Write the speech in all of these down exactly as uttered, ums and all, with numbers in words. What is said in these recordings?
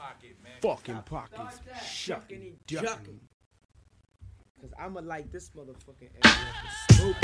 pocket, man. Fucking pockets. Shucking and ducking. jucking. Cause I'ma like this motherfucking ass smoke.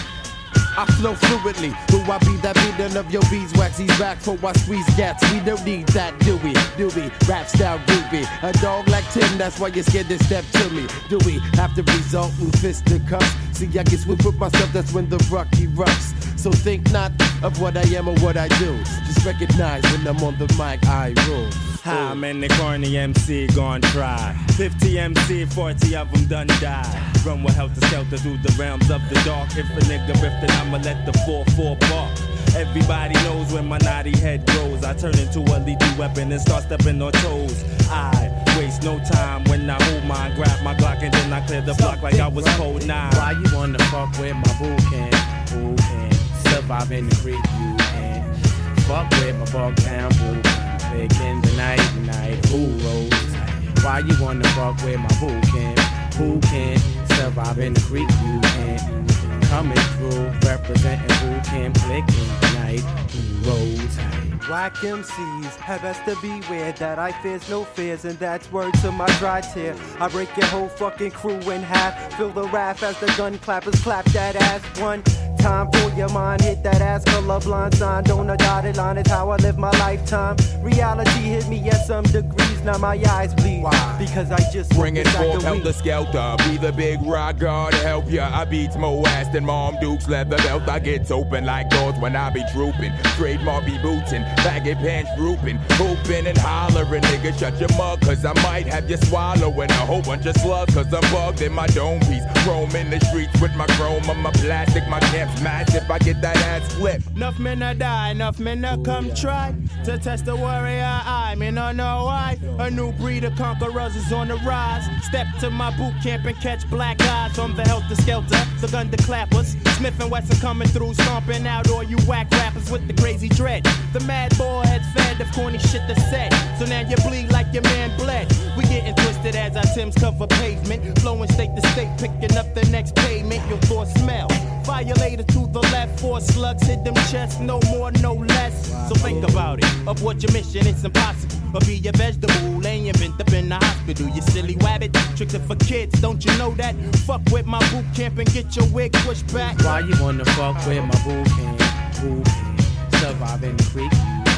I flow fluidly. Do I be that beating of your beeswax? He's back for I squeeze gats. We don't need that, do we? Do we? Rap style groupie. A dog like Tim, that's why you're scared to step to me. Do we have to result in fisticuffs? See, I get swift with myself, that's when the rock erupts. So think not of what I am or what I do. Just recognize when I'm on the mic, I rule. How many corny M C gon' try? fifty M C, forty of them done die. Run with helter skelter through the realms of the dark. If a nigga riff, then I'ma let the four four bark. Everybody knows when my naughty head grows. I turn into a lethal weapon and start stepping on toes. I waste no time when I hold mine, grab my Glock and then I clear the block like I was cold nine. Why you wanna fuck with my boo can? Who can survive in the creek? You can fuck with my bug town boo. Big in the night, night, who rolls? Why you wanna fuck with my boo can? Who can survive in the creek? You can coming through, representing who can click in the night, who rolls? Whack M Cs have best to beware that I fears no fears, and that's word to my dry tear. I break your whole fucking crew in half. Feel the wrath as the gun clappers clap that ass. One time for your mind, hit that ass colorblind sign. Don't a dotted line is how I live my lifetime. Reality hit me at some degrees, now my eyes bleed. Why? Because I just bring it forth, helter skelter. Be the big rock god to help ya. I beats more ass than Mom Duke's leather belt. I gets open like doors when I be drooping. Trademark be bootin', baggy pants drooping, hooping and hollering. Nigga, shut your mug, cause I might have you swallowing a whole bunch of slugs, cause I'm bugged in my dome piece. Roaming the streets with my chrome on my plastic. My camp's massive, I get that ass flipped. Enough men a die, enough men a come try to test the warrior eye. Me no know why. A new breed of conquerors is on the rise. Step to my boot camp and catch black eyes from the helter skelter, the gun to clappers. Smith and Wesson coming through, stomping out all you whack rappers with the crazy dread. The mad boy head fed of corny shit to say. So now you bleed like your man bled. We getting twisted as our Timbs cover pavement, flowing state to state, picking up the next payment. Your thoughts smell. Violator to the left, four slugs hit them chests, no more, no less. So think about it, of what your mission, it's impossible. Or be a vegetable, ain't been up in the hospital, you silly wabbit. Tricks are for kids, don't you know that? Fuck with my boot camp and get your wig pushed back. Why you wanna fuck with my boot camp? Who can survive in the creek?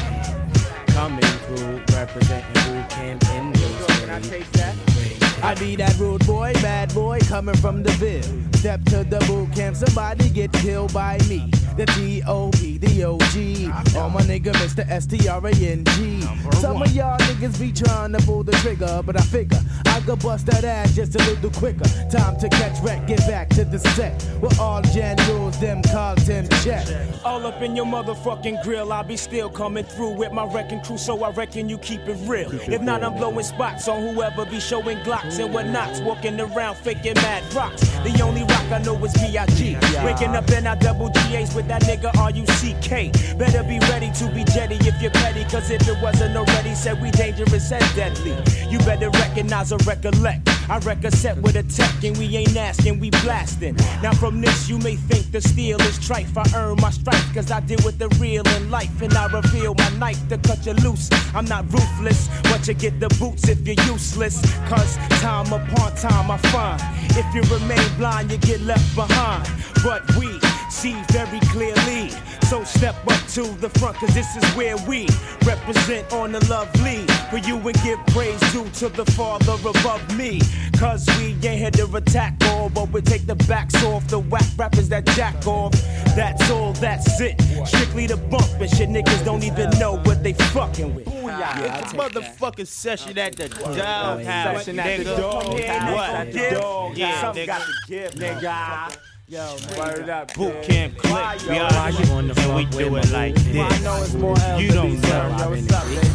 Coming through, representing who can in this way. Can I taste that? I be that rude boy, bad boy, coming from the Ville. Step to the boot camp, somebody get killed by me. The T O P, the O G. All my nigga, Mister S T R A N G. Some of y'all niggas be trying to pull the trigger, but I figure I could bust that ass just a little quicker. Time to catch wreck, get back to the set. With all Jan rules, them calls, them check. All up in your motherfucking grill, I'll be still coming through with my wrecking crew, so I reckon you keep it real. If not, I'm blowing spots on whoever be showing Glocks and whatnots, walking around faking mad rocks. The only rock I know is B I G Waking up in our double G A's with that nigga R U C K. Better be ready to be jetty if you're petty, cause if it wasn't already said we dangerous and deadly. You better recognize or recollect. I wreck a set with a tech and we ain't asking, we blasting. Now from this you may think the steel is trife. I earn my stripe cause I deal with the real in life, and I reveal my knife to cut you loose. I'm not ruthless, but you get the boots if you're useless. Cause time upon time I find, if you remain blind you get left behind. But we see very clearly, so step up to the front cause this is where we represent on the lovely. For you and give praise due to the Father above me. Cause we ain't here to attack all, but we take the backs off the whack rappers that jack off. That's all, that's it. Strictly the bump and shit, niggas don't even know what they fucking with. Yeah, it's a motherfucking session at the dog house, Session at the dog house. What? The dog Yeah, house. nigga. Got to give, nigga. Yo, Word up, Boot camp click. We Why are, you wanna and fuck we with do my it like boot I this. know it's more L's You to don't be served. know. Yo, what's up, baby?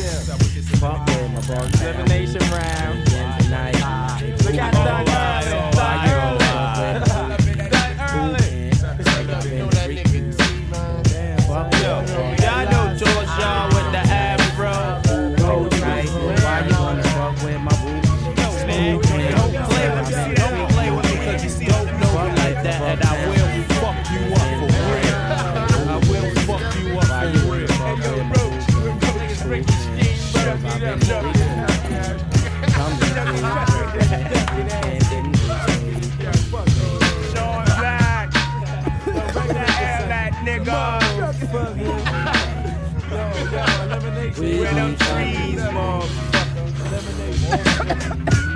Fuck with my bug Seven Nation round. tonight. We got done early. Done early. Done early. Y'all know George Shaw with the afro. Why you wanna fuck with my boot? Yo, man, don't play with me. Don't play with me because you don't know me like that, and I will fuck you up for real. I will fuck you up for real. Hey, yo, Roach, Roach is Ricky Steve. Sean Black. Where the hell that nigga? Where them trees, motherfucker?